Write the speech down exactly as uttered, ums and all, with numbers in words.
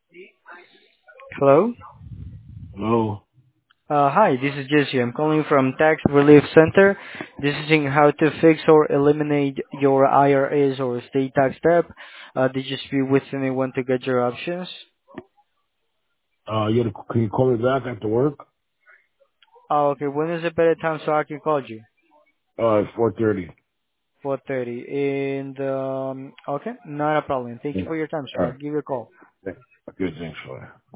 Hello. No. Uh, hi, this is Jesse. I'm calling from Tax Relief Center. This is in how to fix or eliminate your I R As or state tax debt. Uh, did you speak with anyone to get your options? Uh, you gotta, can you call me back after work? Oh, okay. When is a better time so I can call you? Uh, it's four thirty. four thirty. And, um, okay, not a problem. Thank Yeah. you for your time, All sir. I'll right. give you a call. Good, thanks, for